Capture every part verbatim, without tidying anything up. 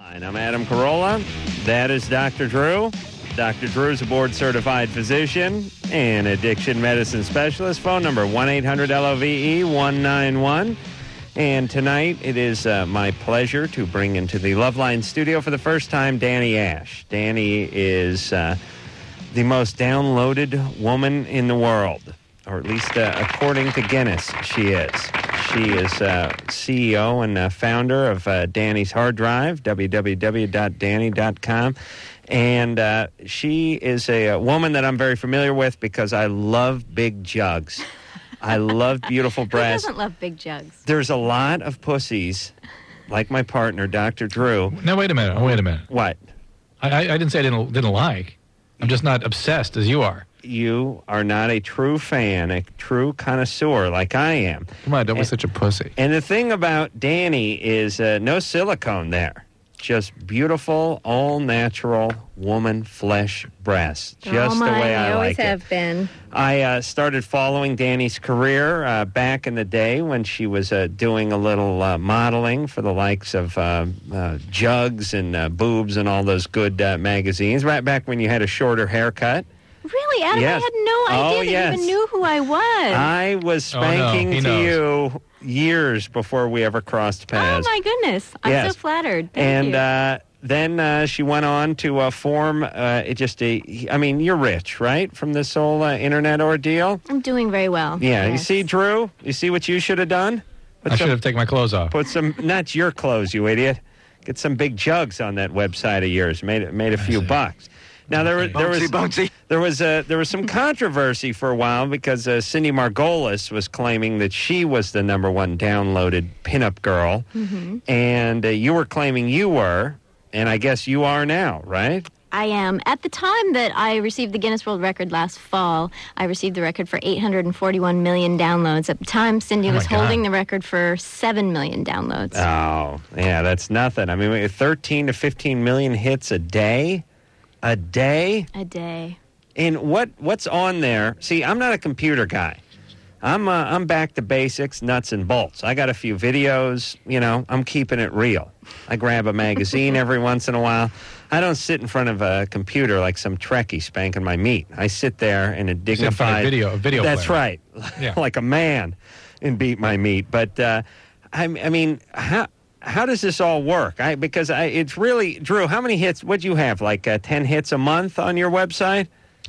And I'm Adam Carolla. That is Doctor Drew. Doctor Drew is a board-certified physician and addiction medicine specialist. Phone number one eight hundred L O V E one nine one. And tonight it is uh, my pleasure to bring into the Loveline studio for the first time Danny Ash. Danny is uh, the most downloaded woman in the world, or at least uh, according to Guinness, she is. She is uh, C E O and uh, founder of uh, Danny's Hard Drive, w w w dot danny dot com. And uh, she is a, a woman that I'm very familiar with because I love big jugs. I love beautiful breasts. Who doesn't love big jugs? There's a lot of pussies, like my partner, Doctor Drew. Now, wait a minute. Oh, wait a minute. What? I, I, I didn't say I didn't, didn't like. I'm just not obsessed as you are. You are not a true fan, a true connoisseur like I am. Come on, don't be and, such a pussy. And the thing about Danny is uh, no silicone there. Just beautiful, all-natural woman flesh breasts. They're Just all the mine. way I They always like have it. been. I uh, started following Danny's career uh, back in the day when she was uh, doing a little uh, modeling for the likes of uh, uh, Jugs and uh, Boobs and all those good uh, magazines, right back when you had a shorter haircut. Really, Adam? Yes. I had no idea Oh, that yes. you even knew who I was. I was Oh, no, spanking he to knows. you years before we ever crossed paths. Oh, my goodness. I'm Yes. so flattered. Thank and you. uh, then uh, she went on to uh, form, uh, it just, a, I mean, you're rich, right, from this whole uh, internet ordeal? I'm doing very well. Yeah, you Yes. see, Drew? You see what you should have done? Put I some, should have taken my clothes off. Put some, not your clothes, you idiot. Get some big jugs on that website of yours. Made made a few see. bucks. Now there, was- there was Bouncy. there was uh, there was some controversy for a while because uh, Cindy Margolis was claiming that she was the number one downloaded pinup girl, Mm-hmm. and uh, you were claiming you were, and I guess you are now, right? I am. At the time that I received the Guinness World Record last fall, I received the record for eight hundred forty-one million downloads. At the time, Cindy Oh, my was holding God. the record for seven million downloads. Oh, yeah, that's nothing. I mean, thirteen to fifteen million hits a day, a day. A day. And what what's on there? See, I'm not a computer guy. I'm uh, I'm back to basics, nuts and bolts. I got a few videos. You know, I'm keeping it real. I grab a magazine every once in a while. I don't sit in front of a computer like some Trekkie spanking my meat. I sit there in a Sit in front of dignified video, a video That's player. right, Yeah. like a man, and beat my meat. But uh, I, I mean, how how does this all work? I because I it's really Drew. How many hits? What'd you have? Like uh, ten hits a month on your website?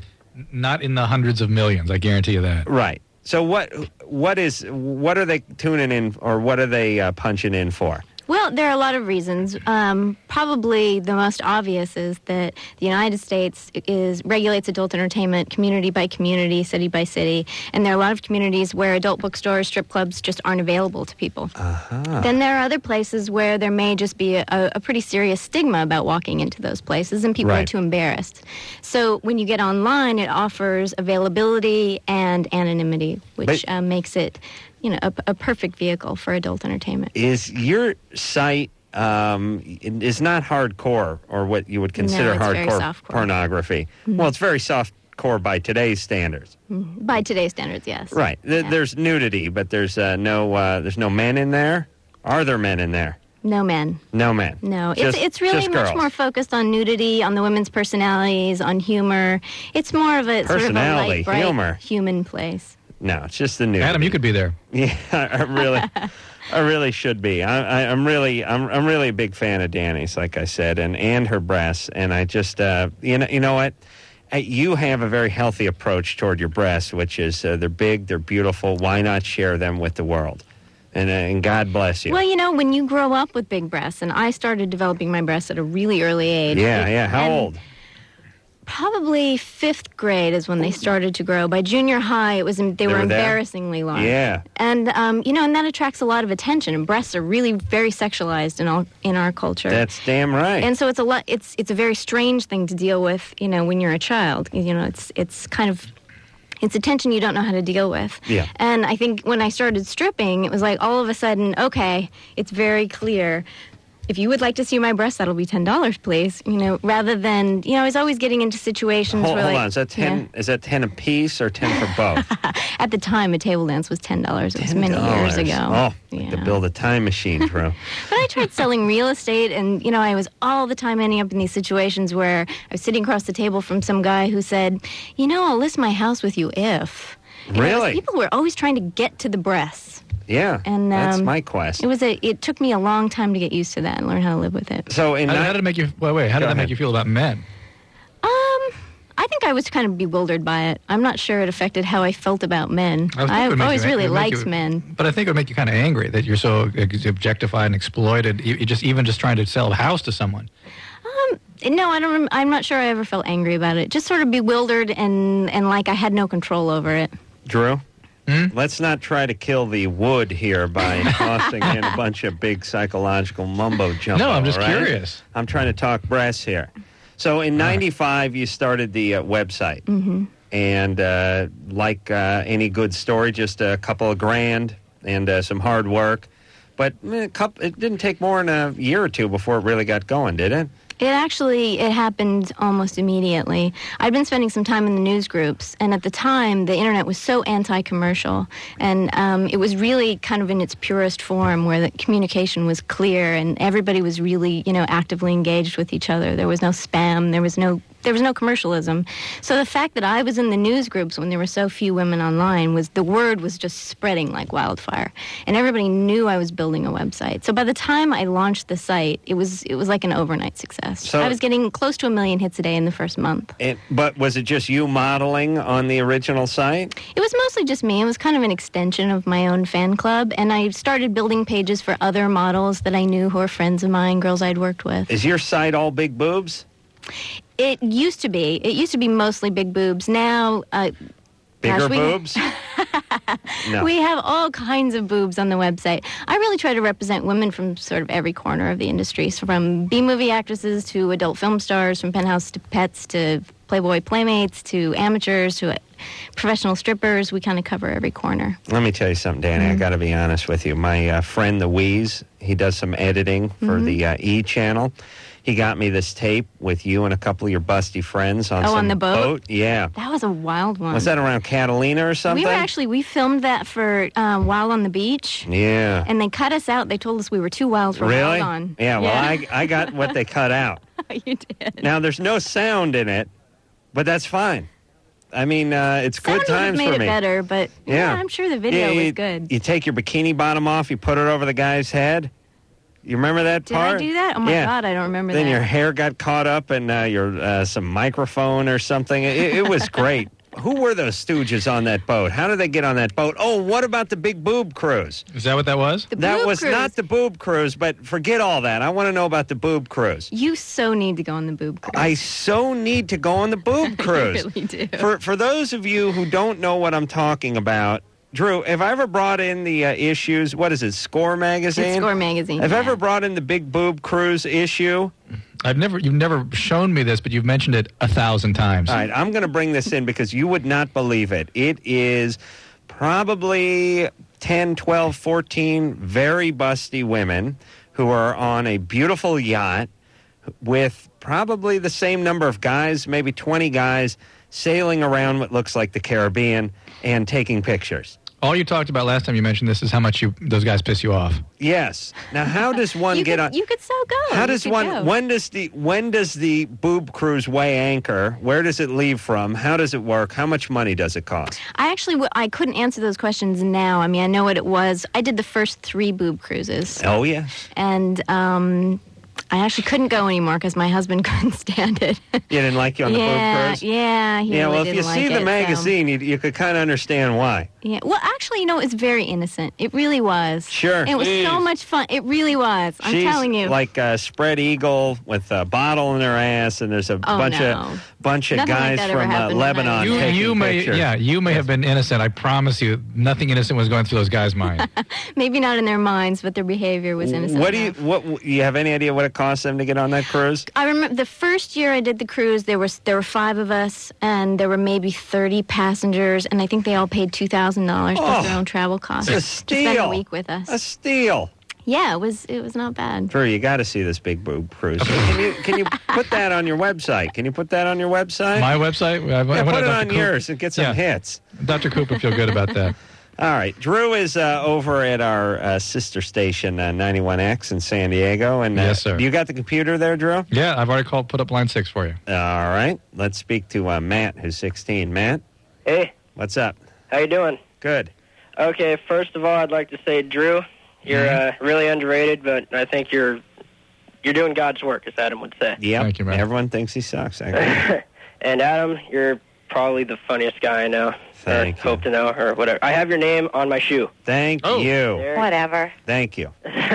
Not in the hundreds of millions, I guarantee you that. Right. So what what is what are they tuning in or what are they uh, punching in for? Well, there are a lot of reasons. Um, probably the most obvious is that the United States is regulates adult entertainment community by community, city by city, and there are a lot of communities where adult bookstores, strip clubs just aren't available to people. Uh-huh. Then there are other places where there may just be a, a pretty serious stigma about walking into those places, and people Right. are too embarrassed. So when you get online, it offers availability and anonymity, which But- uh, makes it, you know, a, a perfect vehicle for adult entertainment. Is your site um, is not hardcore or what you would consider it's very hardcore softcore. pornography? Well, it's very softcore by today's standards. By today's standards, yes. Right. Th- Yeah. There's nudity, but there's uh, no uh, there's no men in there. Are there men in there? No men. No men. No. Just- it's it's really just much girls. more focused on nudity, on the women's personalities, on humor. It's more of a sort of a Personality, light, bright, humor. human place. No, it's just the nudity. Adam, you could be there. Yeah, I really, I really should be. I, I, I'm really, I'm, I'm really a big fan of Danny's, like I said, and, and her breasts. And I just, uh, you know, you know what? Uh, You have a very healthy approach toward your breasts, which is uh, they're big, they're beautiful. Why not share them with the world? And, uh, and God bless you. Well, you know, when you grow up with big breasts, and I started developing my breasts at a really early age. yeah, it- yeah. How and old? Probably fifth grade is when they started to grow. By junior high, it was they, They were, were there? embarrassingly large. Yeah. And um, you know, and that attracts a lot of attention. And breasts are really very sexualized in all in our culture. That's damn right. And so it's a lot. It's it's a very strange thing to deal with. You know, when you're a child. You know, it's it's kind of. It's attention you don't know how to deal with. Yeah. And I think when I started stripping, it was like all of a sudden, okay, it's very clear. if you would like to see my breasts, that'll be ten dollars, please. You know, rather than, you know, I was always getting into situations Hold, where, hold like, on, is that ten? yeah. Is that ten a piece or ten for both? At the time, a table dance was ten dollars. It was ten many years dollars. ago. Oh, yeah. to build a time machine, Drew. But I tried selling real estate, and, you know, I was all the time ending up in these situations where I was sitting across the table from some guy who said, you know, I'll list my house with you if. And it was- Really? people were always trying to get to the breasts. Yeah, And, that's um, my quest. It was a. It took me a long time to get used to that and learn how to live with it. So in How, ni- how did it make you? Wait, wait. How Go did that ahead. make you feel about men? Um, I think I was kind of bewildered by it. I'm not sure it affected how I felt about men. I was thinking it would I've make always you- it really would make liked you- men. But I think it would make you kind of angry that you're so ex- objectified and exploited. You, you just even just trying to sell a house to someone. Um, no, I don't. Rem- I'm not sure I ever felt angry about it. Just sort of bewildered and and like I had no control over it. Drew, Hmm? let's not try to kill the wood here by tossing in a bunch of big psychological mumbo jumbo. No, I'm just all right? curious. I'm trying to talk breasts here. So in ninety-five, you started the uh, website. Mm-hmm. And uh, like uh, any good story, just a couple of grand and uh, some hard work. But eh, a couple, it didn't take more than a year or two before it really got going, did it? It actually, it happened almost immediately. I'd been spending some time in the news groups, and at the time, the internet was so anti-commercial, and um, it was really kind of in its purest form, where the communication was clear, and everybody was really, you know, actively engaged with each other. There was no spam, there was no there was no commercialism. So the fact that I was in the news groups when there were so few women online was, the word was just spreading like wildfire. And everybody knew I was building a website. So by the time I launched the site, it was it was like an overnight success. So- I was getting close to a million hits a day in the first month. It, but was it just you modeling on the original site? It was mostly just me. It was kind of an extension of my own fan club. And I started building pages for other models that I knew who were friends of mine, girls I'd worked with. Is your site all big boobs? It used to be. It used to be mostly big boobs. Now, uh, Bigger gosh, we- boobs? No. We have all kinds of boobs on the website. I really try to represent women from sort of every corner of the industry, so from B-movie actresses to adult film stars, from Penthouse to Pets to Playboy Playmates to amateurs to uh, professional strippers. We kind of cover every corner. Let me tell you something, Danny. Mm-hmm. I got to be honest with you. My uh, friend, the Wheeze, he does some editing for Mm-hmm. the uh, E channel. He got me this tape with you and a couple of your busty friends on Oh, some on the boat? Yeah. That was a wild one. Was that around Catalina or something? We were actually, we filmed that for uh, Wild on the Beach. Yeah. And they cut us out. They told us we were too wild for Really? Wild on. Yeah, well, I, I got what they cut out. you did. Now, there's no sound in it, but that's fine. I mean, uh, it's Sound good would have times made for it me. better, but yeah. Yeah. I'm sure the video Yeah, you, was good. You take your bikini bottom off, you put it over the guy's head. You remember that Did part? I do that? Oh my Yeah. God, I don't remember Then that. your hair got caught up in uh, your uh, some microphone or something. It, it was great. Who were those stooges on that boat? How did they get on that boat? Oh, what about the big boob cruise? Is that what that was? The That boob was cruise. not the boob cruise, but forget all that. I want to know about the boob cruise. You so need to go on the boob cruise. I so need to go on the boob cruise. really do. For for those of you who don't know what I'm talking about, Drew, have I ever brought in the uh, issues? What is it, Score magazine? It's Score magazine. Have I yeah. ever brought in the big boob cruise issue? I've never, you've never shown me this, but you've mentioned it a thousand times. All right, I'm going to bring this in because you would not believe it. It is probably ten, twelve, fourteen very busty women who are on a beautiful yacht with probably the same number of guys, maybe twenty guys, sailing around what looks like the Caribbean and taking pictures. All you talked about last time you mentioned this is how much you those guys piss you off. Yes. Now, how does one you get could, on? You could so go. How You does could one? go. When does the when does the boob cruise weigh anchor? Where does it leave from? How does it work? How much money does it cost? I actually, w- I couldn't answer those questions now. I mean, I know what it was. I did the first three boob cruises, Oh yes. and um, I actually couldn't go anymore because my husband couldn't stand it. You didn't like you on the yeah, boob cruise? yeah, he Yeah, really well, if didn't you like see it, the so- magazine, you, you could kind of understand why. Yeah, well, actually, you know, it's very innocent. It really was. Sure. It was so Please. much fun. It really was. I'm She's telling you. like a spread eagle with a bottle in her ass, and there's a Oh, bunch no. of bunch of Nothing like guys that ever from uh, happened when I Lebanon was You, there. taking you may, pictures. yeah, you may have been innocent. I promise you, nothing innocent was going through those guys' minds. Maybe not in their minds, but their behavior was innocent. What do you enough. what you have any idea what it cost them to get on that cruise? I remember the first year I did the cruise. There was there were five of us, and there were maybe thirty passengers, and I think they all paid two thousand dollars plus Oh, their own travel costs a to spend a steal. week with us. A steal. Yeah, it was it was not bad. Drew, you got to see this big boob cruise. Can you can you put that on your website? Can you put that on your website? My website? I, yeah, I put it Doctor on Coop. yours and get some Yeah. hits. Doctor Coop would feel good about that. All right. Drew is uh, over at our uh, sister station, uh, ninety-one X in San Diego. And uh, Yes, sir. You got the computer there, Drew? Yeah, I've already called, put up line six for you. All right. Let's speak to uh, Matt, who's sixteen. Matt, Hey, what's up? how you doing? Good. Okay, first of all, I'd like to say, Drew, you're Mm-hmm. uh, really underrated, but I think you're you're doing God's work, as Adam would say. Yep. Thank you, Matt. Everyone thinks he sucks. I agree. And Adam, you're probably the funniest guy I know. Thank or you. hope to know, or whatever. I have your name on my shoe. Thank Oh. you. There. Whatever. Thank you.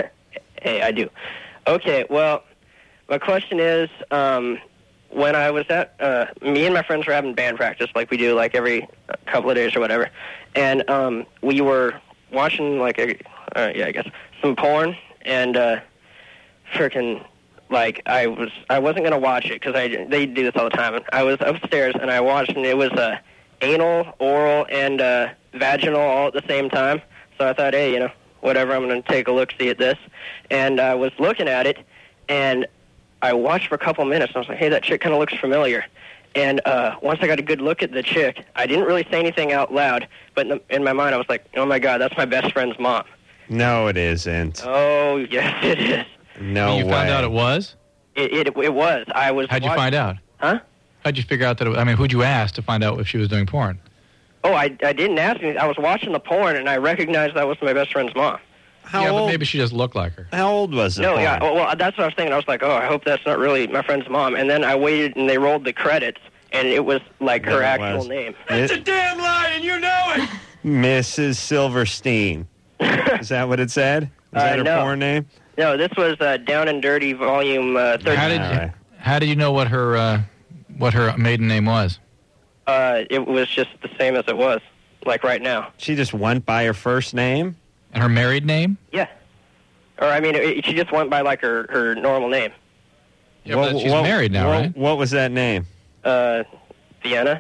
Hey, I do. Okay, well, my question is, um, when I was at, uh, me and my friends were having band practice, like we do, like every couple of days or whatever, and um, we were watching, like, a, uh, yeah, I guess, some porn, and uh, frickin', like, I was, I wasn't gonna watch it because I they do this all the time. And I was upstairs and I watched, and it was uh, anal, oral, and uh, vaginal all at the same time. So I thought, hey, you know, whatever, I'm gonna take a look, see at this, and I was looking at it, and I watched for a couple minutes, and I was like, hey, that chick kind of looks familiar. And uh, once I got a good look at the chick, I didn't really say anything out loud, but in, the, in my mind, I was like, oh my God, that's my best friend's mom. No, it isn't. Oh yes, it is. No you way. found out it was? It it, it was. I was. How'd you watch- find out? Huh? How'd you figure out that it, I mean, who'd you ask to find out if she was doing porn? Oh, I, I didn't ask anything. I was watching the porn, and I recognized that was my best friend's mom. How yeah, old? but maybe she just looked like her. How old was the No, porn? yeah. Well, well, that's what I was thinking. I was like, oh, I hope that's not really my friend's mom. And then I waited, and they rolled the credits, and it was like There her it actual was. name. It's a damn lie, and you know it. Missus Silverstein. Is that what it said? Is Uh, that her no. porn name? No, this was uh, Down and Dirty Volume uh, thirty. How did All you, right. how did you know what her uh, what her maiden name was? Uh, it was just the same as it was, like right now. She just went by her first name? And her married name? Yeah. Or, I mean, it, she just went by, like, her, her normal name. Yeah, but she's married now, what, right? What was that name? Uh, Vienna?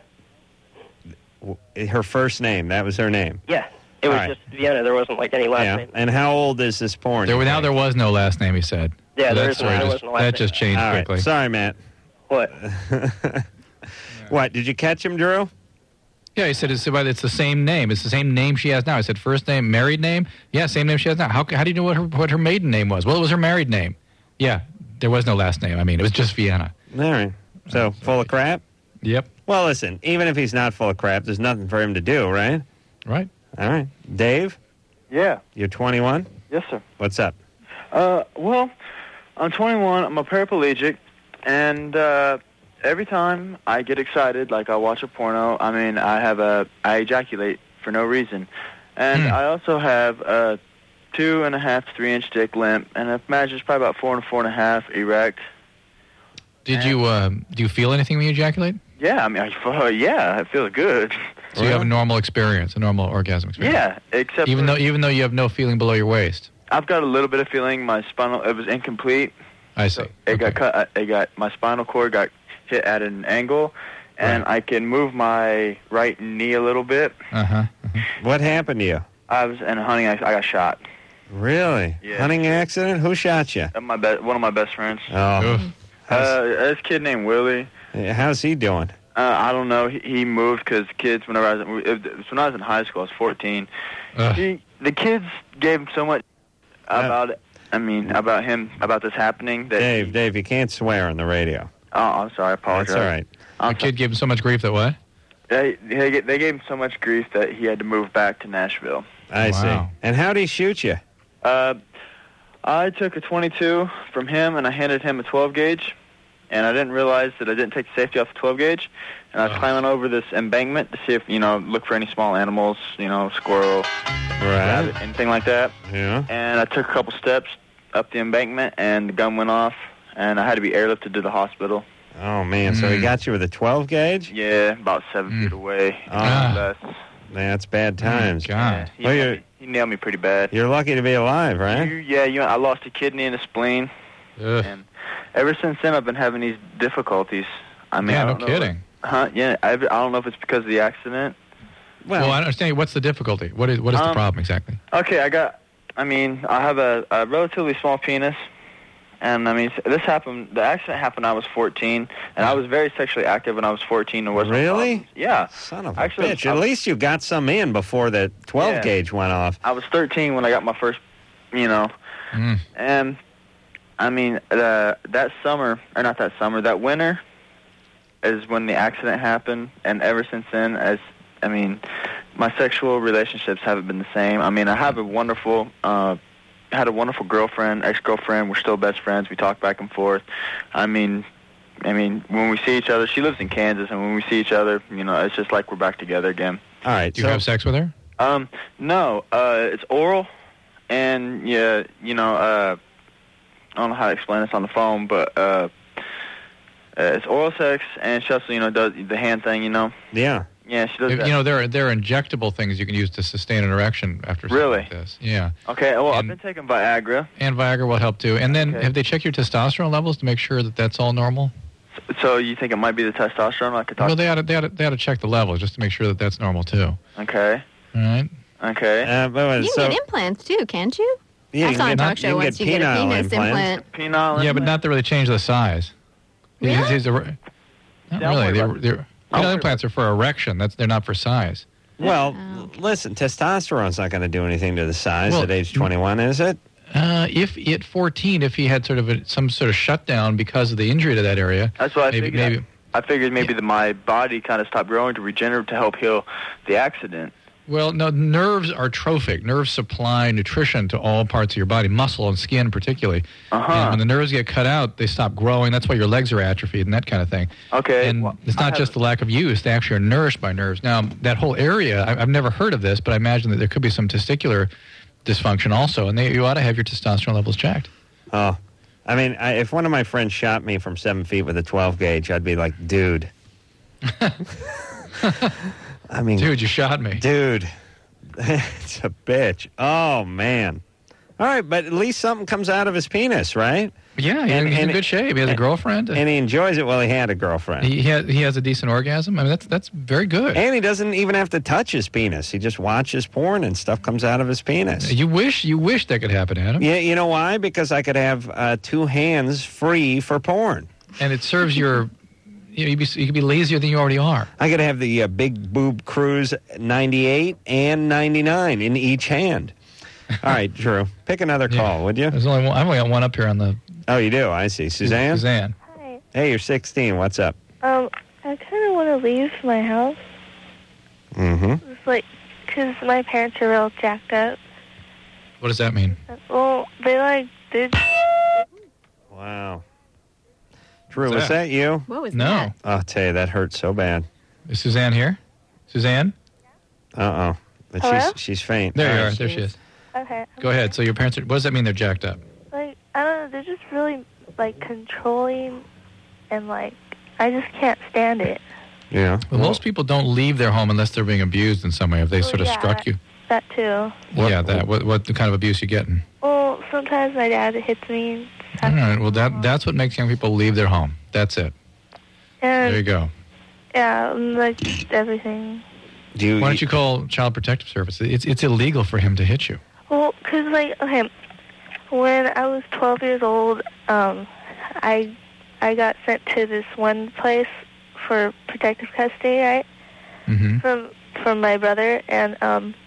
W- Her first name. That was her name. Yeah. It was All right. just Vienna. There wasn't, like, any last Yeah. name. And how old is this porn? There, you now think? there was no last name, he said. Yeah, So there that is no- story there just, wasn't a last that name. just changed All right. quickly. Sorry, Matt. What? What? Did you catch him, Drew? Yeah, he said it's, about- it's the same name. It's the same name she has now. I said first name, married name. Yeah, same name she has now. How, how do you know what her, what her maiden name was? Well, it was her married name. Yeah, there was no last name. I mean, it was just Vienna. All right. So, full of crap? Yep. Well, listen, even if he's not full of crap, there's nothing for him to do, right? Right. All right. Dave, Yeah. you're twenty-one? Yes, sir. What's up? Uh, well, I'm twenty-one. I'm a paraplegic, and uh, every time I get excited, like I watch a porno, I mean, I have a, I ejaculate for no reason, and Hmm. I also have a two and a half, three inch dick limp, and I imagine it's probably about four and four and a half erect. Did you um, do you feel anything when you ejaculate? Yeah, I mean, I, uh, yeah, it feels good. So you have a normal experience, a normal orgasm experience. Yeah, except Even for- though even though you have no feeling below your waist. I've got a little bit of feeling. My spinal, it was incomplete. I see. It got Okay. cut. uh, It got my spinal cord got hit at an angle, and Right. I can move my right knee a little bit. Uh-huh. uh-huh. What happened to you? I was in a hunting accident. I got shot. Really? Yeah. Hunting accident? Who shot you? Uh, My be- one of my best friends. Oh. Oof. Uh, this kid named Willie. How's he doing? Uh, I don't know. He, he moved because kids. Whenever I was in, it was when I was in high school, I was fourteen. Ugh. He, the kids gave him so much about it. I mean, about him, about this happening. That Dave, he- Dave, you can't swear on the radio. Oh, I'm sorry. I apologize. That's all right. A I'm kid gave him so much grief that what? They, they ga- they gave him so much grief that he had to move back to Nashville. I Wow. see. And how'd he shoot you? Uh, I took a twenty-two from him and I handed him a twelve gauge, and I didn't realize that I didn't take the safety off the twelve gauge, and I was Oh. climbing over this embankment to see if, you know, look for any small animals, you know, squirrel, Right. rabbit, anything like that. Yeah. And I took a couple steps up the embankment, and the gun went off, and I had to be airlifted to the hospital. Oh, man. So he Mm. got you with a twelve gauge? Yeah, about seven Mm. feet away. Ah. Less. That's bad times. God. Yeah, he, Well, nailed you're- me, he nailed me pretty bad. You're lucky to be alive, right? You, yeah, you, I lost a kidney and a spleen, Ugh. and ever since then I've been having these difficulties. I mean, Yeah, I no don't know kidding. Huh? Yeah, I, I don't know if it's because of the accident. Well, I don't understand. What's the difficulty? What is what is the Um, problem exactly? Okay, I got I mean, I have a, a relatively small penis, and I mean, this happened. The accident happened when I was fourteen, and I was very sexually active when I was fourteen. There was no Really? problems. Yeah. Son of a Actually, bitch. I At was- least you got some in before the twelve Yeah. gauge went off. I was thirteen when I got my first, you know, Mm. and I mean, uh, that summer, or not that summer, that winter is when the accident happened, and ever since then, as I mean, my sexual relationships haven't been the same. I mean, I have a wonderful, uh, had a wonderful girlfriend, ex-girlfriend. We're still best friends. We talk back and forth. I mean, I mean, when we see each other, she lives in Kansas, and when we see each other, you know, it's just like we're back together again. All right. Do you so, have sex with her? Um, no, uh, it's oral, and yeah, you know, uh, I don't know how to explain this on the phone, but uh, uh, it's oral sex, and she also, you know, does the hand thing, you know. yeah. Yeah, she does You that. know, there are, there are injectable things you can use to sustain an erection after something Really? like this. Yeah. Okay, well, I've And- been taking Viagra, And Viagra will help too. And then Okay. have they checked your testosterone levels to make sure that that's all normal? so you think it might be the testosterone I could talk Well, they ought, to, they, ought to, they ought to check the levels just to make sure that that's normal too. Okay, All right? okay. Uh, but, uh, You so, can get implants too, can't you? yeah, I you saw can a get- talk show you can once get you get a penile penis implants. implant. Penile Yeah, but implant? not to really change the size. These- Really? these are- not Yeah, I'll really. worry They're, about- they're, I'll penile worry implants are for erection. That's They're not for size. Well, Oh. listen, testosterone's not going to do anything to the size Well, at age twenty-one, is it? Uh, if at fourteen, if he had sort of a, some sort of shutdown because of the injury to that area, That's what I maybe, figured. maybe. I figured maybe that my body kind of stopped growing to regenerate to help heal the accident. Well, no, nerves are trophic. Nerves supply nutrition to all parts of your body, muscle and skin particularly. Uh-huh. And when the nerves get cut out, they stop growing. That's why your legs are atrophied and that kind of thing. Okay. And well, it's I not have- just the lack of use. They actually are nourished by nerves. Now, that whole area, I, I've never heard of this, but I imagine that there could be some testicular dysfunction also, and they, you ought to have your testosterone levels checked. Oh. I mean, I, if one of my friends shot me from seven feet with a twelve gauge, I'd be like, dude. I mean, Dude, you shot me. dude, it's a bitch. Oh, man. All right, but at least something comes out of his penis, right? Yeah, he- And- he's in and- good shape. He has a girlfriend. And he enjoys it while he had a girlfriend. he, he, has, he has a decent orgasm. I mean, that's that's very good. And he doesn't even have to touch his penis. He just watches porn and stuff comes out of his penis. You wish you wish that could happen, Adam. Yeah, you know why? Because I could have uh, two hands free for porn. And it serves your. You know, you'd be, you could be lazier than you already are. I could have the uh, Big Boob Cruise ninety-eight and ninety-nine in each hand. All right, Drew, pick another Yeah. call, would you? There's only one, I've only got one up here on the Oh, you do? I see. Suzanne? Suzanne. Hi. Hey, you're sixteen. What's up? Um, I kind of want to leave my house. Mm-hmm. It's like, because my parents are real jacked up. What does that mean? Well, they like did. Wow. Drew, What's was that? that you? What was No. that? I'll tell you, that hurt so bad. Is Suzanne here? Suzanne? Uh-oh. But Hello? she's she's faint. There All you right. are. There she is. Okay. Go ahead. So your parents are. What does that mean they're jacked up? Like, I don't know. They're just really like controlling, and like I just can't stand it. Yeah. Well, most people don't leave their home unless they're being abused in some way. If they Well, sort of yeah. struck you. That too. What- yeah, that. What, what kind of abuse you getting? Well, sometimes my dad hits me. All right. Well, that that's what makes young people leave their home. That's it. And There you go. yeah, and, like everything. Do you, Why don't you call Child Protective Service? It's it's illegal for him to hit you. Well, cause like okay, when I was twelve years old, um, I I got sent to this one place for protective custody, right? Mm-hmm. From from my brother, and um,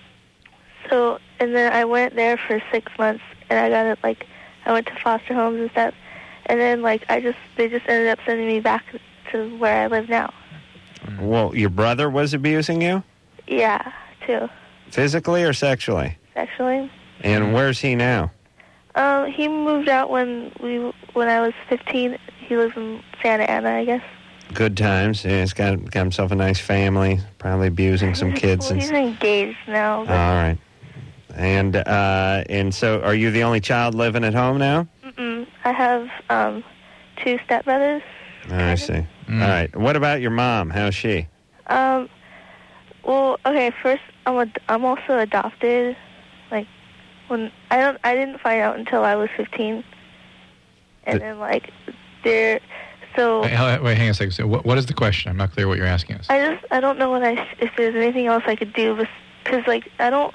so and then I went there for six months, and I got it like I went to foster homes and stuff, and then like I just they just ended up sending me back to where I live now. Well, your brother was abusing you? Yeah, too, Physically or sexually? sexually. And where's he now? Um, he moved out when we when I was fifteen. He lives in Santa Ana, I guess. Good times. Yeah, he's got, got himself a nice family, probably abusing some kids. Well, and he's engaged now. All But, right. And uh, and so are you the only child living at home now? mm-mm, I have um, two stepbrothers. Oh, I see. Mm. All right. What about your mom? How's she? Um, well, okay. First, I'm a, I'm also adopted. Like when I don't I didn't find out until I was fifteen, and But- then like they're so. Wait, hang- wait, hang on a second. So what, what is the question? I'm not clear what you're asking us. I just I don't know what I if there's anything else I could do because like I don't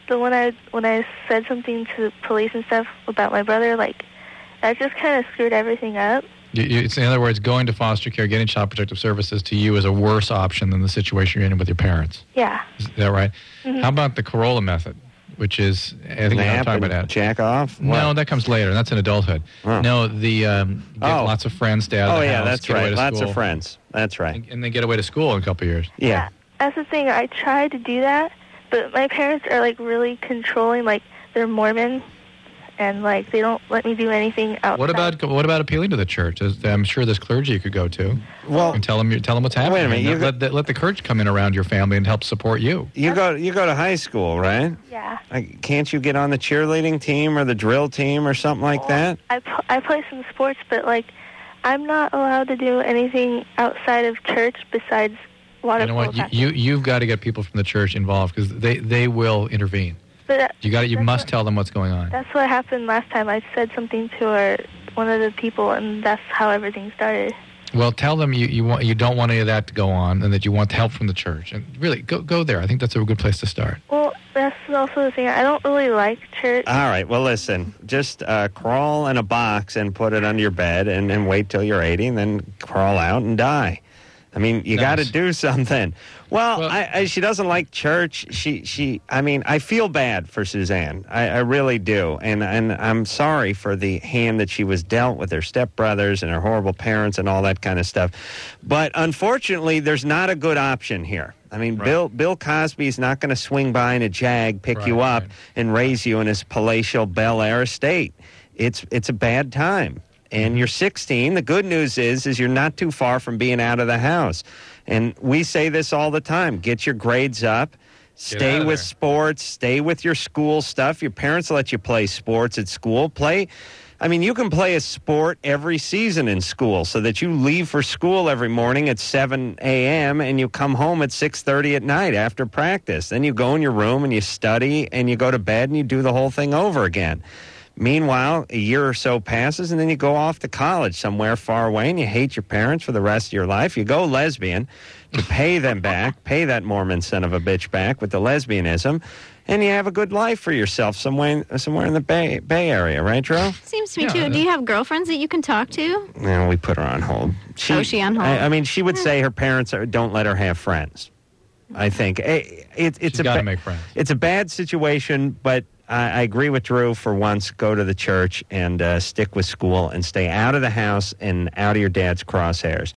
the when I when I said something to the police and stuff about my brother, like that just kind of screwed everything up. You, you, it's, in other words, going to foster care, getting child protective services to you is a worse option than the situation you're in with your parents. Yeah. Is that right? Mm-hmm. How about the Corolla method, which is, I think you're not Nap talking and about that. jack off? No, What? that comes later. That's in adulthood. Oh. No, the um, get Oh. lots of friends, stay out of Oh, the yeah, house, that's get away right. to Lots school, of friends. That's right. and, and then get away to school in a couple of years. Yeah. That's the thing. I tried to do that, but my parents are like really controlling. Like they're Mormon, and like they don't let me do anything outside. What about what about appealing to the church? There's- I'm sure there's clergy you could go to. Well, and tell them tell them what's happening. Wait a minute, And you let, the, let the church come in around your family and help support you. you go you go to high school, right? Yeah. Like, can't you get on the cheerleading team or the drill team or something like that? I, pl- I play some sports, but like I'm not allowed to do anything outside of church besides water You know polo what? You, practice. you you've got to get people from the church involved because they, they will intervene. But that, You got you that's must what, tell them what's going on. That's what happened last time. I said something to our, one of the people, and that's how everything started. Well, tell them you, you want you don't want any of that to go on, and that you want help from the church. And really, go go there. I think that's a good place to start. Well, that's also the thing. I don't really like church. All right. Well, listen. Just uh, crawl in a box and put it under your bed, and, and wait till you're eighty, and then crawl out and die. I mean, you Nice. got to do something. Well, Well- I, I, she doesn't like church. She, she. I mean, I feel bad for Suzanne. I, I really do, and and I'm sorry for the hand that she was dealt with her stepbrothers and her horrible parents and all that kind of stuff. But unfortunately, there's not a good option here. I mean, Right. Bill Bill Cosby's not going to swing by in a Jag, pick Right, you up, right. and raise you in his palatial Bel Air estate. It's it's a bad time. And you're sixteen. The good news is is you're not too far from being out of the house. And we say this all the time. Get your grades up. Stay out of with there. sports. Stay with your school stuff. Your parents let you play sports at school. Play I mean, you can play a sport every season in school so that you leave for school every morning at seven a.m. and you come home at six thirty at night after practice. Then you go in your room and you study and you go to bed and you do the whole thing over again. Meanwhile, a year or so passes, and then you go off to college somewhere far away, and you hate your parents for the rest of your life. You go lesbian to pay them back, pay that Mormon son of a bitch back with the lesbianism, and you have a good life for yourself somewhere in, somewhere in the Bay Bay Area, right, Drew? Seems to me Yeah, too. I Do you have girlfriends that you can talk to? No, we put her on hold. She, Oh, she on hold? I, I mean, she would say her parents are, don't let her have friends. I think it, it, it's She's a got to ba- make friends. It's a bad situation, but I, I agree with Drew. For once, go to the church and uh, stick with school and stay out of the house and out of your dad's crosshairs.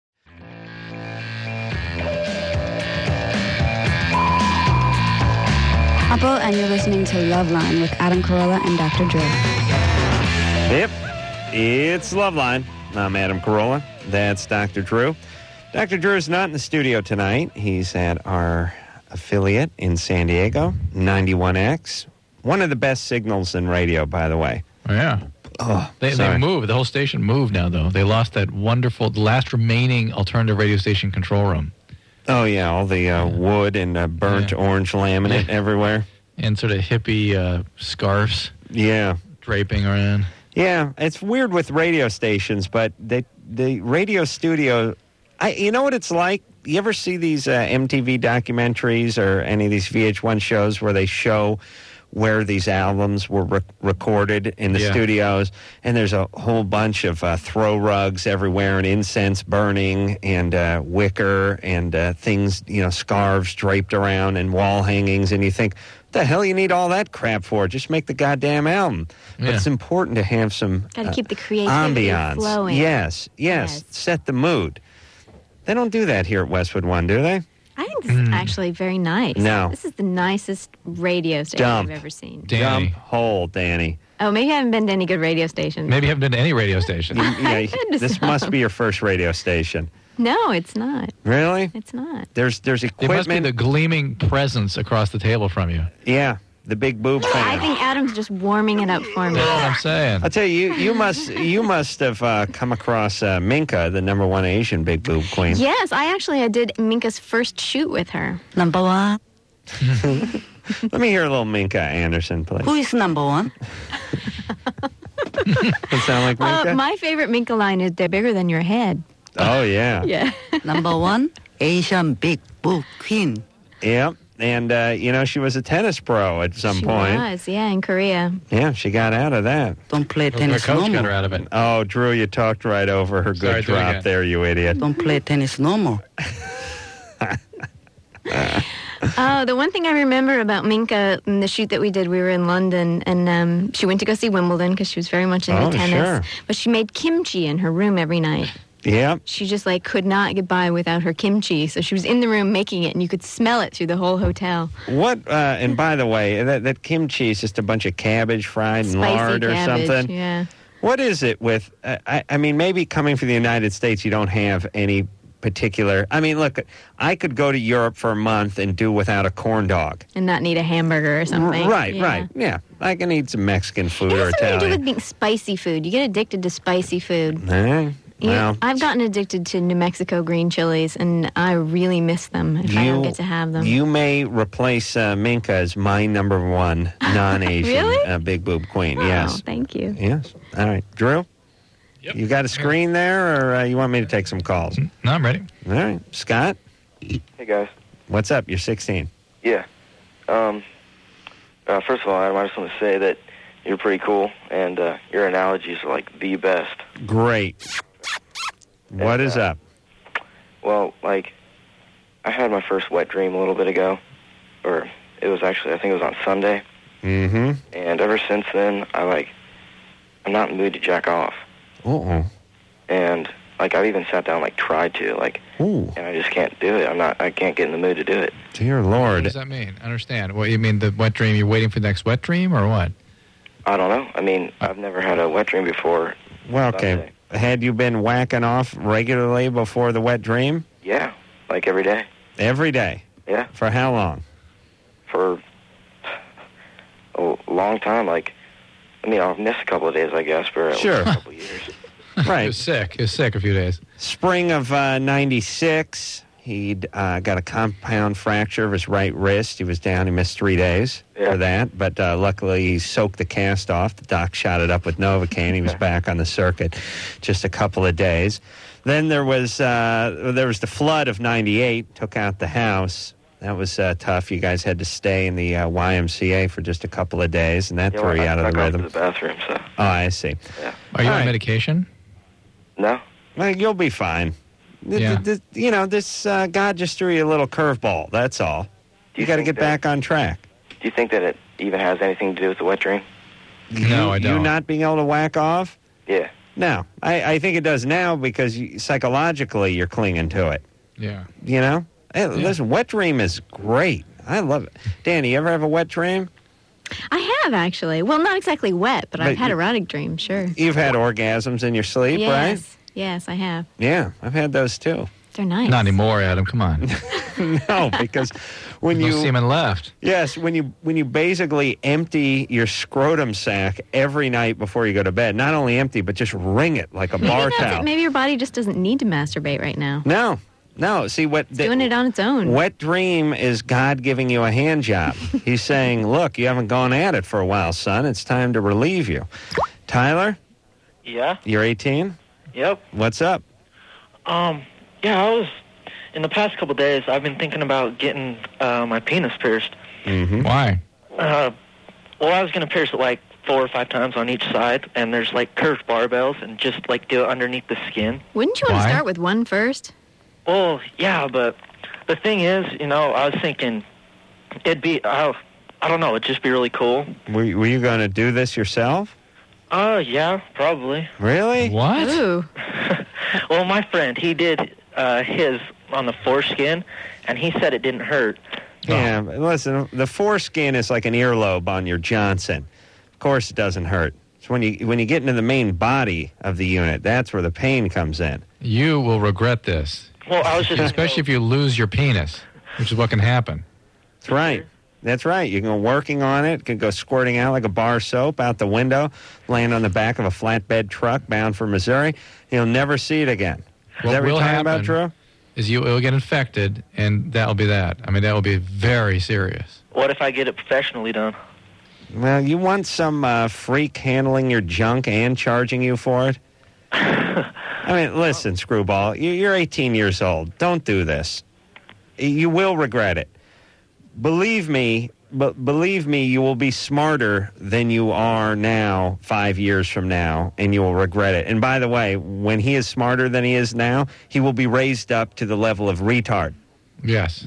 Apple, and you're listening to Loveline with Adam Carolla and Doctor Drew. Yep, it's Loveline. I'm Adam Carolla. That's Doctor Drew. Doctor Drew is not in the studio tonight. He's at our affiliate in San Diego, ninety-one X. One of the best signals in radio, by the way. Oh, yeah. Oh, They, they sorry. moved. The whole station moved now, though. They lost that wonderful, the last remaining alternative radio station control room. Oh, yeah, all the uh, wood and uh, burnt Yeah. orange laminate Yeah. everywhere. And sort of hippie uh, scarves Yeah. draping around. Yeah, it's weird with radio stations, but they, the radio studio, I, you know what it's like? You ever see these uh, M T V documentaries or any of these V H one shows where they show where these albums were rec- recorded in the Yeah. studios, and there's a whole bunch of uh, throw rugs everywhere and incense burning and uh, wicker and uh, things, you know, scarves draped around and wall hangings, and you think, what the hell you need all that crap for? Just make the goddamn album. But Yeah. it's important to have some Got to uh, keep the creativity ambiance. flowing. Yes, yes, Yes. set the mood. They don't do that here at Westwood One, do they? I think this is actually very nice. No. This is the nicest radio station Dump. I've ever seen. Danny. Dump hole, Danny. Oh, maybe I haven't been to any good radio stations. Maybe you haven't been to any radio station. Yeah, been to this some. must be your first radio station. No, it's not. Really? It's not. There's there's It must be equipment. the gleaming presence across the table from you. Yeah, the big boob I fan. think Adam's just warming it up for me. That's what I'm saying. I'll tell you, you, you must you must have uh, come across uh, Minka, the number one Asian big boob queen. Yes, I actually I did Minka's first shoot with her. Number one. Let me hear a little Minka Anderson, please. Who is number one? Does it sound like Minka? Uh, my favorite Minka line is "They're bigger than your head." oh yeah, Yeah. Number one, Asian big boob queen. yeah. And, uh, you know, she was a tennis pro at some she point. was, yeah, in Korea. Yeah, she got out of that. Don't play Her tennis coach no got more. her out of it. Oh, Drew, you talked right over her Sorry, good do it drop again. there, you idiot. Don't play tennis no more. Oh, the one thing I remember about Minka in the shoot that we did, we were in London, and um, she went to go see Wimbledon because she was very much into Oh, tennis. sure. But she made kimchi in her room every night. Yep. She just like could not get by without her kimchi, so she was in the room making it, and you could smell it through the whole hotel. What, uh, and by the way, that, that kimchi is just a bunch of cabbage fried in Spicy lard or cabbage, something. yeah. What is it with, uh, I, I mean, maybe coming from the United States, you don't have any particular, I mean, look, I could go to Europe for a month and do without a corn dog. And not need a hamburger or something. Right, Yeah. right, yeah. I can eat some Mexican food It or has something to do Italian. with being spicy food. You get addicted to spicy food. Eh, You- well, I've gotten addicted to New Mexico green chilies, and I really miss them if I don't get to have them. You may replace uh, Minka as my number one non-Asian Really? uh, big boob queen. Oh, Yes. thank you. Yes. All right. Drew? Yep. You got a screen there, or uh, you want me to take some calls? No, I'm ready. All right. Scott? Hey, guys. What's up? You're sixteen. Yeah. Um, uh, first of all, Adam, I just want to say that you're pretty cool, and uh, your analogies are, like, the best. Great. What And, is uh, up? Well, like, I had my first wet dream a little bit ago, or it was actually, I think it was on Sunday, Mm-hmm. and ever since then, I, like, I'm not in the mood to jack off. Uh-oh. And, like, I've even sat down, like, tried to, like, Ooh. and I just can't do it. I'm not, I can't get in the mood to do it. Dear What Lord. does that mean? I understand. What you mean, the wet dream? You're waiting for the next wet dream, or what? I don't know. I mean, I've never had a wet dream before. Well, okay. Sunday. Had you been whacking off regularly before the wet dream? Yeah, like every day. Every day? Yeah, For how long? for a long time. Like, I mean, I'll miss a couple of days, I guess, for at Sure. least a couple of years. He Right. was sick. He was sick a few days. Spring of uh, ninety-six, he'd uh, got a compound fracture of his right wrist. He was down. He missed three days Yeah. for that. But uh, luckily, he soaked the cast off. The doc shot it up with Novocaine. He was back on the circuit just a couple of days. Then there was uh, there was the flood of ninety-eight, took out the house. That was uh, tough. You guys had to stay in the uh, Y M C A for just a couple of days, and that Yeah, threw well, you I out of the stuck off rhythm. to the bathroom, so Oh, I see. yeah. Are you All on right. medication? No, Well, you'll be fine. Th- Yeah. th- th- you know, this uh, God just threw you a little curveball. That's all. Do You, you got to think get that- back on track. do you think that it even has anything to do with the wet dream? No, you, I You don't. not being able to whack off? Yeah. No, I, I think it does now because you, psychologically you're clinging to it. Yeah. You know, hey, listen, wet dream is great. I love it. Danny, you ever have a wet dream? I have, actually. Well, not exactly wet, but, But I've had you- erotic dreams, sure. You've had orgasms in your sleep, yes. right? Yes, I have. Yeah, I've had those too. They're nice. Not anymore, Adam. Come on. No, because when no you semen left. yes, when you when you basically empty your scrotum sac every night before you go to bed, not only empty but just ring it like a bar Maybe that's towel. it. Maybe your body just doesn't need to masturbate right now. No, no. See what It's doing it on its own. Wet dream is God giving you a hand job. He's saying, "Look, you haven't gone at it for a while, son. It's time to relieve you." Tyler, Yeah. you're eighteen. Yep. What's up? Um. Yeah. I was in the past couple of days. I've been thinking about getting uh, my penis pierced. Mm-hmm. Why? Uh, well, I was gonna pierce it like four or five times on each side, and there's like curved barbells, and just like do it underneath the skin. Wouldn't you want Why? to start with one first? Well, yeah, but the thing is, you know, I was thinking it'd be, uh, I don't know, it'd just be really cool. Were, were you going to do this yourself? Uh, yeah, probably. Really? What? Ooh. Well, my friend, he did uh, his on the foreskin, and he said it didn't hurt. Yeah. but Listen, the foreskin is like an earlobe on your Johnson. Of course, it doesn't hurt. It's when you when you get into the main body of the unit. That's where the pain comes in. You will regret this, Well, I was just especially if you lose your penis, which is what can happen. That's right. That's right. You can go working on it. It can go squirting out like a bar soap out the window, land on the back of a flatbed truck bound for Missouri. You'll never see it again. Is What that what will you're talking about, happen Drew? is you will get infected, and that'll be that. I mean, that will be very serious. What if I get it professionally done? Well, you want some uh, freak handling your junk and charging you for it? I mean, listen, Screwball, you- you're eighteen years old. Don't do this. You will regret it. believe me, but believe me, you will be smarter than you are now five years from now, and you will regret it. And by the way, when he is smarter than he is now, he will be raised up to the level of retard. Yes.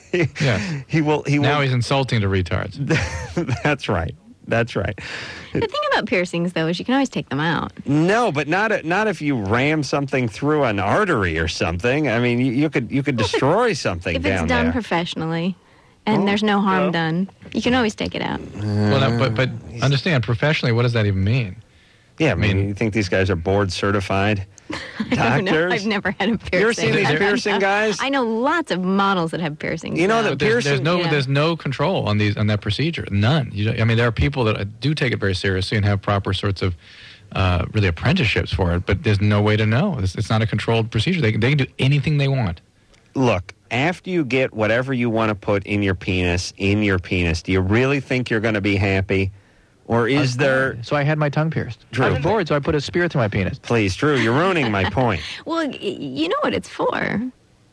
yes. He will. He now will, he's insulting to retards. That's right. That's right. The thing about piercings, though, is you can always take them out. No, but not not if you ram something through an artery or something. I mean, you, you could you could destroy something If down it's done there. professionally and Oh. there's no harm Well. done, you can always take it out. well, that, but but understand professionally, what does that even mean? Yeah, I mean, you think these guys are board certified I don't know. doctors? I've never had a piercing. You ever seen these I- I piercing know- guys? I know lots of models that have piercings. You know now. that There's, there's piercing- no Yeah. there's no control on these on that procedure. None. You don't, I mean, there are people that do take it very seriously and have proper sorts of uh, really apprenticeships for it, but there's no way to know. It's, it's not a controlled procedure. They can, they can do anything they want. Look, after you get whatever you want to put in your penis, in your penis, do you really think you're going to be happy? Or is there... So I had my tongue pierced. Drew. I was bored, so I put a spear through my penis. Please, Drew, you're ruining my point. Well, y- you know what it's for.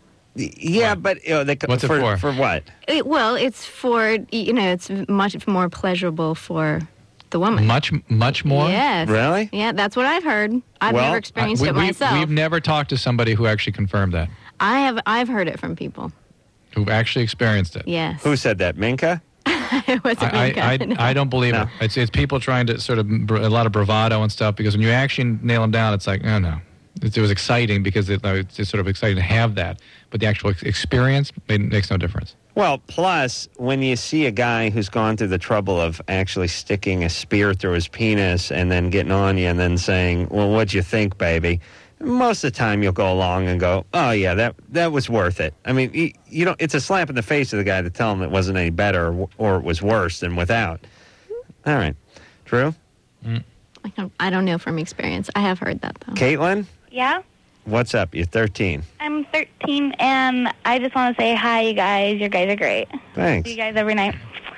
Yeah, but... You know, they, What's it for, for? For what? It, well, it's for, you know, it's much more pleasurable for the woman. Much much more. Yes. Really? Yeah, that's what I've heard. I've Well, never experienced uh, we- it we- myself. We've never talked to somebody who actually confirmed that, I have. I've heard it from people. who actually experienced it. Yes. Who said that? Minka? It wasn't I, Minka, I, I, no. I don't believe it. It's, it's people trying to sort of br- a lot of bravado and stuff, because when you actually nail them down, it's like, oh no. It, it was exciting because it, it's, it's sort of exciting to have that, but the actual ex- experience it makes no difference. Well, plus, when you see a guy who's gone through the trouble of actually sticking a spear through his penis and then getting on you and then saying, well, what'd you think, baby? Most of the time you'll go along and go, oh, yeah, that that was worth it. I mean, you, you know, it's a slap in the face of the guy to tell him it wasn't any better or, or it was worse than without. All right. Drew? Mm. I don't, I don't know from experience. I have heard that, though. Caitlin? Yeah, What's up? You're thirteen. I'm thirteen, and I just want to say hi, you guys. You guys are great. Thanks. See you guys every night.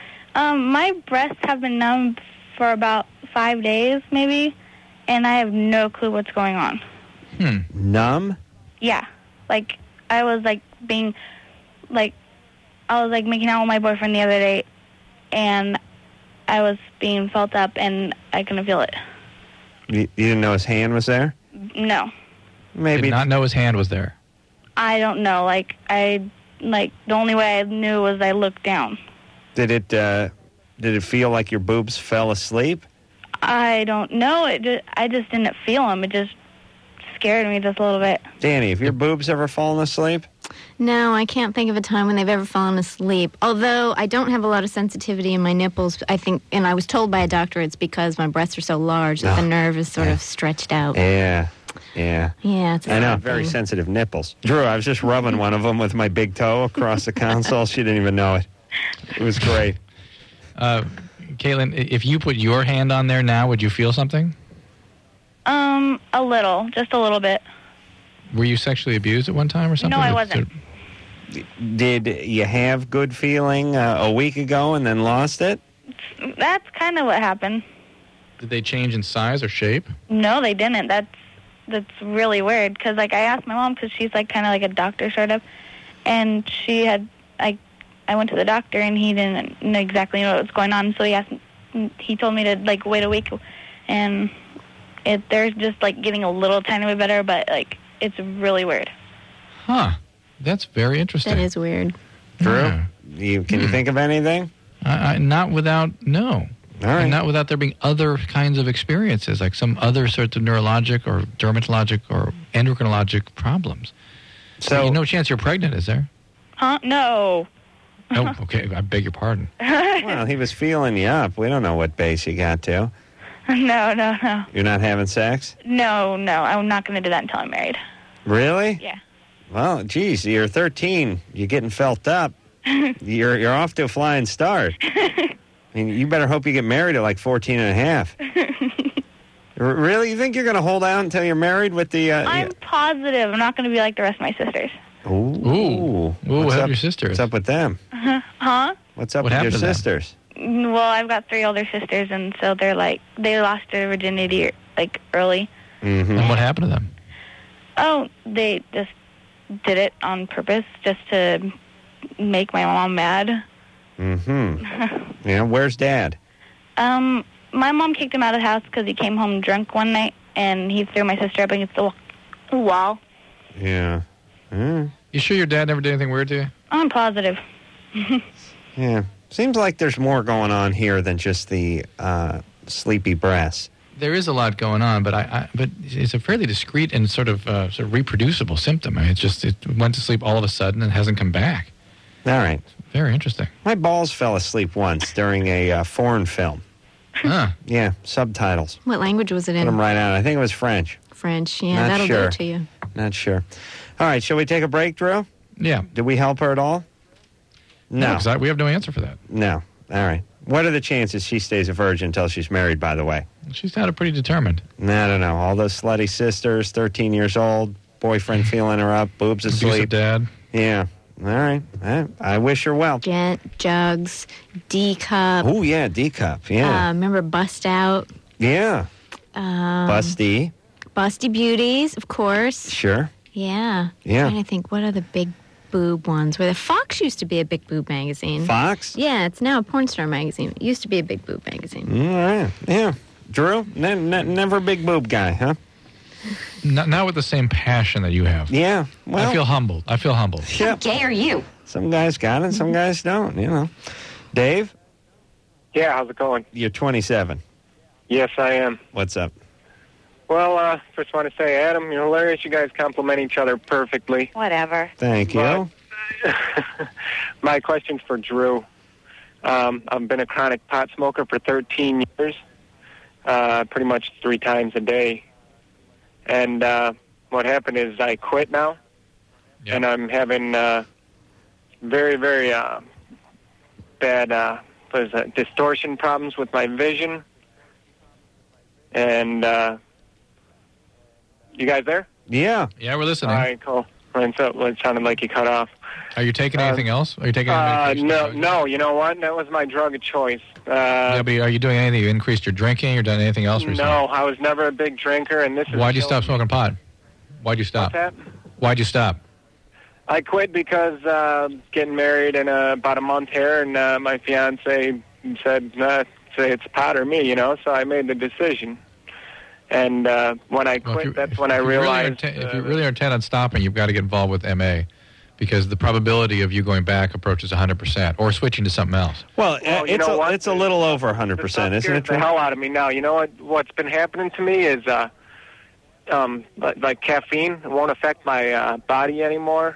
Um, my breasts have been numb for about five days, maybe, and I have no clue what's going on. Hmm. Numb? Yeah, like I was like being, like, I was like making out with my boyfriend the other day, and I was being felt up, and I couldn't feel it. You, you didn't know his hand was there? No, Maybe. Did not know his hand was there. I don't know. Like I, like the only way I knew was I looked down. Did it, uh, did it feel like your boobs fell asleep? I don't know. It just, I just didn't feel them. It just scared me just a little bit. Danny, have your boobs ever fallen asleep? No, I can't think of a time when they've ever fallen asleep. Although I don't have a lot of sensitivity in my nipples, I think, and I was told by a doctor it's because my breasts are so large that Oh, the nerve is sort of stretched out. Yeah, yeah. Yeah, it's a I know, sad very thing. sensitive nipples. Drew, I was just rubbing one of them with my big toe across the console. She didn't even know it. It was great. Uh, Caitlin, i- if you put your hand on there now, would you feel something? Um, a little, just a little bit. Were you sexually abused at one time or something? No, I Or- wasn't. Did you have good feeling uh, a week ago and then lost it? That's kind of what happened. Did they change in size or shape? No, they didn't. That's that's really weird. Because like I asked my mom, because she's like kind of like a doctor sort of, and she had like I went to the doctor and he didn't know exactly know what was going on. So he asked, he told me to like wait a week, and it they're just like getting a little tiny bit better, but like it's really weird. Huh. That's very interesting. That is weird. Drew, Yeah. you, can you Hmm. think of anything? I, I, not without, no. All right. And not without there being other kinds of experiences, like some other sorts of neurologic or dermatologic or endocrinologic problems. So, you no chance you're pregnant, is there? Huh? No. Oh, okay. I beg your pardon. well, he was feeling you up. We don't know what base you got to. No, no, no. You're not having sex? No, no. I'm not going to do that until I'm married. Really? Yeah. Well, geez, you're thirteen. You're getting felt up. You're you're off to a flying start. I mean, you better hope you get married at like fourteen and a half. R- Really? You think you're going to hold out until you're married with the... Uh, I'm positive I'm not going to be like the rest of my sisters. yeah. Ooh. Ooh. Ooh, What's what up, have your sisters? What's up with them? Huh? What's up What with your happened to them? sisters? Well, I've got three older sisters, and so they're like, they lost their virginity, like, early. Mm-hmm. And what happened to them? Oh, they just did it on purpose, just to make my mom mad. Mm-hmm. Yeah, where's Dad? Um, my mom kicked him out of the house because he came home drunk one night, and he threw my sister up against the wa- wall. Yeah. Mm. You sure your dad never did anything weird to you? I'm positive. Yeah. Seems like there's more going on here than just the uh, sleepy breaths. There is a lot going on, but I, I but it's a fairly discreet and sort of uh, sort of reproducible symptom. I mean, it's just it went to sleep all of a sudden and hasn't come back. All right. Very interesting. My balls fell asleep once during a uh, foreign film. Huh. Yeah, subtitles. What language was it Put in? them right out. I think it was French. French. Yeah, Not that'll sure. do it to you. Not sure. All right, shall we take a break, Drew? Yeah. Did we help her at all? No. No, 'cause we have no answer for that. No. All right. What are the chances she stays a virgin until she's married, by the way? She's not pretty determined. I don't know. All those slutty sisters, thirteen years old, boyfriend feeling her up, boobs asleep. Abusive dad. Yeah. All right. I, I wish her well. Gent, Jugs, D-Cup. Oh, yeah, D-Cup. Yeah. Uh, remember Bust Out? yeah. Um, Busty. Busty Beauties, of course. Sure. Yeah. Yeah. I'm trying to think, what are the big boob ones? Where the Fox used to be a big boob magazine. Fox? Yeah, it's now a porn star magazine. It used to be a big boob magazine. All right. Yeah. Drew, ne- ne- never a big boob guy, huh? Not, not with the same passion that you have. Yeah. Well, I feel humbled. I feel humbled. yeah. gay are you? Some guys got it, some guys don't, you know. Dave, Yeah, how's it going? you're twenty-seven. Yes, I am. What's up? Well, uh, first want to say, Adam, you're hilarious. You guys complement each other perfectly. Whatever. Thank you. My question's for Drew. Um, I've been a chronic pot smoker for thirteen years, uh, pretty much three times a day. And uh, what happened is I quit now, Yep. and I'm having uh, very, very uh, bad uh, what is that, distortion problems with my vision. And uh, you guys there? Yeah. Yeah, we're listening. All right, cool. And so it sounded like you cut off. Are you taking anything else? Are you taking any Uh, medication? no, no. You know what? That was my drug of choice. Uh, Yeah, but are you doing anything? You increased your drinking or done anything else recently? no, I was never a big drinker, and this is. Why'd you killing stop smoking pot? Why'd you stop? What's that? Why'd you stop? I quit because uh, getting married in uh, about a month here, and uh, my fiance said, uh, "Say it's pot or me," you know. So I made the decision, and uh, when I Well, quit, if you- that's if- when I if you really are realized. intent- if uh, you really are intent on stopping, you've got to get involved with M A, because the probability of you going back approaches one hundred percent, or switching to something else. Well, Well, uh, you it's, know a, what? it's a little over one hundred The percent, stuff isn't it, scares Drew? the hell out of me now. You know what? What's been happening to me is, uh, um, like, like caffeine. It won't affect my uh, body anymore.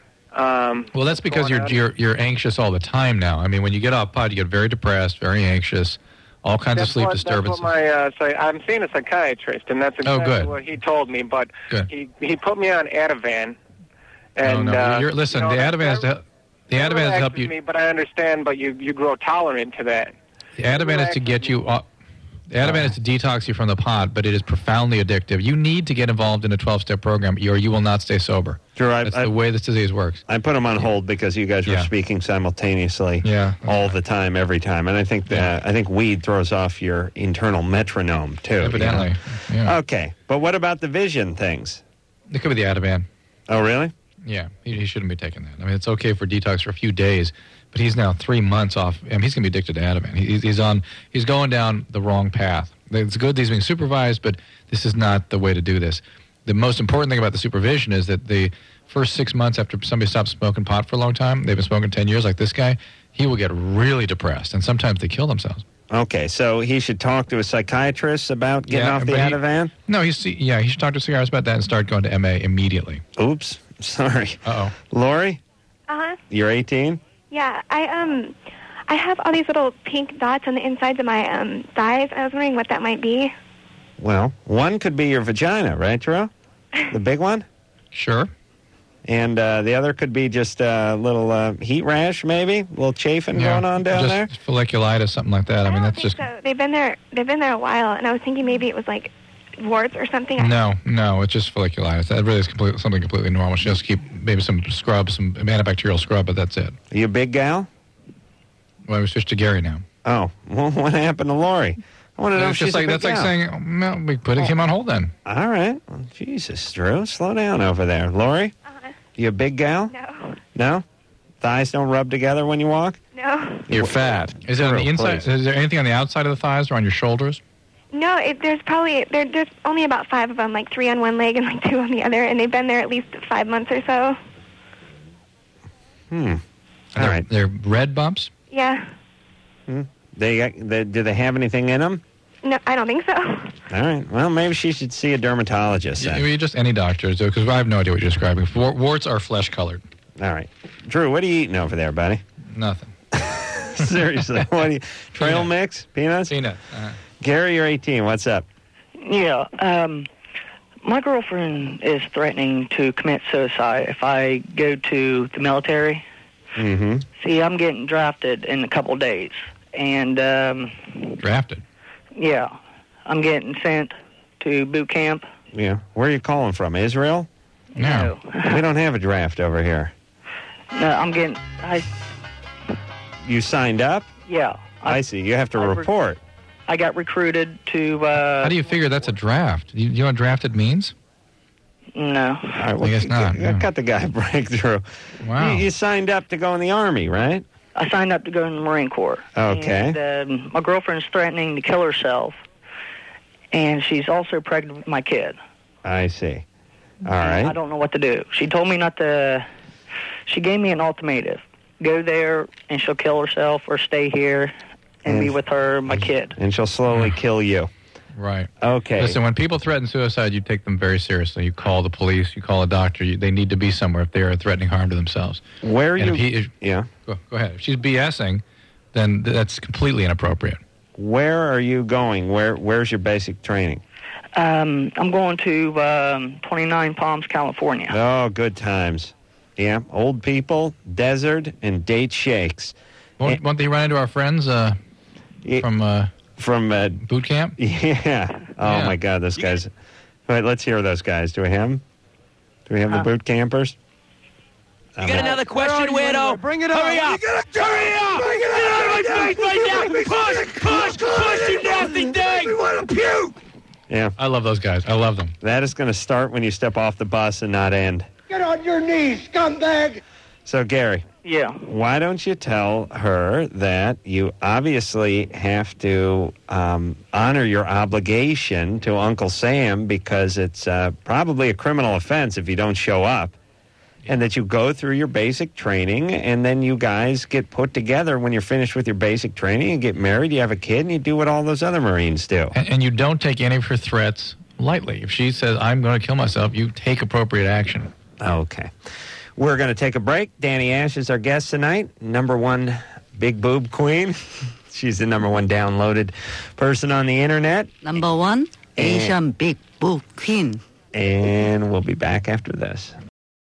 Um, Well, that's because going you're on. you're you're anxious all the time now. I mean, when you get off pot, you get very depressed, very anxious, all kinds That's of sleep what, disturbances. That's what my, uh, say, I'm seeing a psychiatrist, and that's Oh, exactly good. what he told me. But Good. he he put me on Ativan. no, And, no, uh, you're, listen, you know, the that- Ativan is to that- help. The that Ativan is to help relaxes you. Me, but I understand. But you you grow tolerant to that. The Ativan is to get you. Off, the Ativan is to detox you from the pot, but it is profoundly addictive. You need to get involved in a twelve-step program, or you will not stay sober. Drew, I, That's I, the way this disease works. I put him on hold because you guys were Yeah. speaking simultaneously Yeah. all the time, every time. And I think that, I think weed throws off your internal metronome, too. you know? Evidently. Yeah. Okay. But what about the vision things? It could be the Ativan. Oh, really? Yeah, he, he shouldn't be taking that. I mean, it's okay for detox for a few days, but he's now three months off. I mean, he's going to be addicted to Ativan. He, he's on. He's going down the wrong path. It's good that he's being supervised, but this is not the way to do this. The most important thing about the supervision is that the first six months after somebody stops smoking pot for a long time, they've been smoking ten years, like this guy, he will get really depressed, and sometimes they kill themselves. Okay, so he should talk to a psychiatrist about getting Yeah, off the but he- Ativan? No, he's yeah, he should talk to cigars about that and start going to M A immediately. Oops. Sorry. Uh-oh. Lori, Uh-huh. you're eighteen? Yeah, I um I have all these little pink dots on the insides of my um thighs. I was wondering what that might be. Well, one could be your vagina, right, Drew? The big one? Sure. And uh, the other could be just a little uh, heat rash, maybe? A little chafing Yeah, going on down just there? folliculitis, something like that. I mean, that's just So they've been there they've been there a while, and I was thinking maybe it was like warts or something. no, no. It's just folliculitis. That really is complete, something completely normal. She just keep maybe some scrub, some antibacterial scrub, but that's it. Are you a big gal? Well, we switched to Gary now. Oh, well, what happened to Lori? I want to know if It's she's just like a big that's like gal. saying, oh, no, we put him on hold then. All right. Well, Jesus, Drew, slow down over there. Lori, Uh-huh. you a big gal? No. No? Thighs don't rub together when you walk? No. You're fat. Is it on the Drew, inside? please. Is there anything on the outside of the thighs or on your shoulders? No, it, there's probably there, there's only about five of them, like three on one leg and like two on the other, and they've been there at least five months or so. Hmm. All they're, right. They're red bumps? Yeah. Hmm. They, got- they do they have anything in them? No, I don't think so. All right. Well, maybe she should see a dermatologist then. Maybe just any doctor, because I have no idea what you're describing. War- warts are flesh-colored. All right. Drew, what are you eating over there, buddy? Nothing. Seriously. What do you, trail Peanut. mix? Peanuts? Peanut. Uh-huh. Gary, you're eighteen. What's up? Yeah, um, my girlfriend is threatening to commit suicide if I go to the military. Mm-hmm. See, I'm getting drafted in a couple days, and um, Drafted? yeah, I'm getting sent to boot camp. Yeah. Where are you calling from? Israel? No. We don't have a draft over here. No, I'm getting. I You signed up? yeah. I, see. You have to I re- report. I got recruited to. Uh, How do you figure that's a draft? You, you know what drafted means? No. All right, well, I guess not, c- yeah. Cut the guy a break, Drew. Wow. You, you signed up to go in the Army, right? I signed up to go in the Marine Corps. Okay. And um, my girlfriend's threatening to kill herself, and she's also pregnant with my kid. I see. All I right. don't know what to do. She told me not to. She gave me an ultimatum: go there, and she'll kill herself, or stay here and And- be with her, my kid. And she'll slowly kill you. Right. Okay. Listen, when people threaten suicide, you take them very seriously. You call the police, you call a doctor. You, they need to be somewhere if they are threatening harm to themselves. Where are And you? if he- if- yeah. Go, go ahead. If she's BSing, then th- that's completely inappropriate. Where are you going? Where Where's your basic training? Um, I'm going to um, twenty-nine Palms, California. Oh, good times. Yeah. Old people, desert, and date shakes. Won't, won't they run into our friends uh, from uh, from uh, boot camp? Yeah. Oh Yeah. my God, those guys. All right, let's hear those guys. Do we have them? Do we have Uh, the boot campers? You got another question, weirdo? Bring it Hurry up! Hurry up! Bring it Get out of my face right now! Push! Push! Push, you nasty thing! We want to puke! Yeah. I love those guys. I love them. That is going to start when you step off the bus and not end. Get on your knees, scumbag! So, Gary, Yeah. why don't you tell her that you obviously have to um, honor your obligation to Uncle Sam because it's uh, probably a criminal offense if you don't show up, and that you go through your basic training, and then you guys get put together when you're finished with your basic training and get married, you have a kid, and you do what all those other Marines do. And, and you don't take any of her threats lightly. If she says, I'm going to kill myself, you take appropriate action. Okay. We're going to take a break. Danny Ash is our guest tonight. Number one big boob queen. She's the number one downloaded person on the internet. Number one, And- Asian big boob queen. And we'll be back after this.